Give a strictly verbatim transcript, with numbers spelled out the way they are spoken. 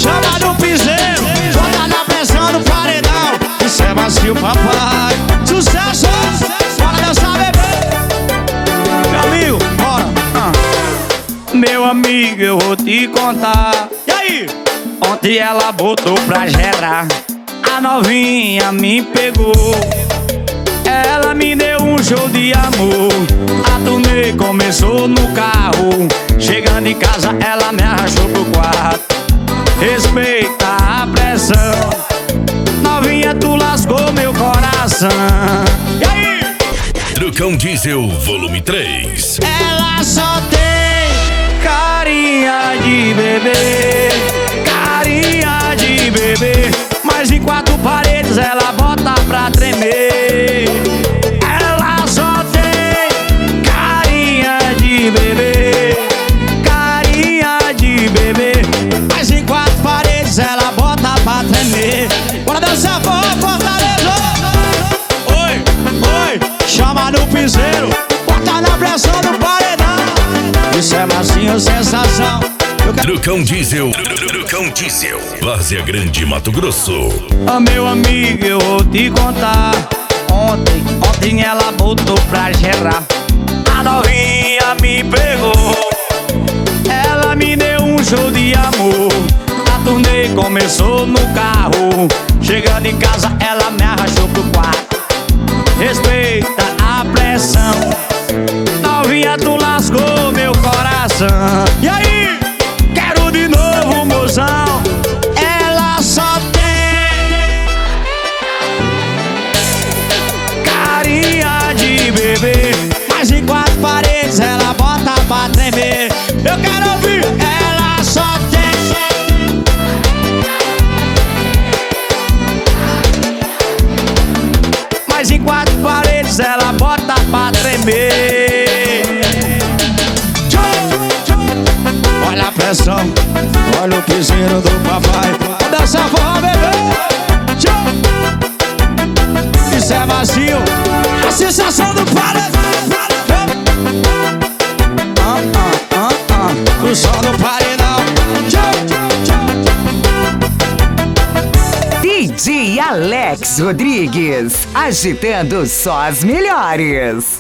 chama no piseiro, bota na pressão do paredão. Isso é macio, papai. Sucesso! Bora dançar, bebê. Meu amigo, bora. Ah. Meu amigo, eu vou te contar. E aí? Ontem ela botou pra gerar. A novinha me pegou. Ela me deu um show de amor. A turnê começou no carro. Chegando em casa ela me arrastou pro quarto. Respeita a pressão. Novinha, tu lascou meu coração. E aí? Trucão Diesel Volume três. Ela só tem carinha de bebê, carinha de bebê, mas em quatro paredes ela bota pra tremer. Ela só tem carinha de bebê, carinha de bebê, mas em quatro paredes ela bota pra tremer. Bora dançar, forró, Fortaleza! Oi, oi, chama no piseiro, bota na pressão do paredão. Isso é macio, sensação. Trucão Diesel, Trucão Diesel, Várzea Grande, Mato Grosso. Ah, meu amigo, eu vou te contar. Ontem, ontem ela botou pra gerar. A novinha me pegou. Ela me deu um show de amor. A turnê começou no carro. Chegando em casa ela me arrastou pro quarto. Respeita a pressão. Novinha, tu lascou meu coração. E aí? Quero de novo, mozão. Ela só tem carinha de bebê, mas em quatro paredes ela bota pra tremer. Eu quero ouvir. Ela só tem, mas em quatro paredes ela bota pra tremer. Olha a pressão, olha o piseiro do papai. Vou dançar forró, bebê. Isso é macio, a sensação do paredão. Ah, ah, ah, ah. O som do paredão. D J Alex Rodrigues, agitando só as melhores.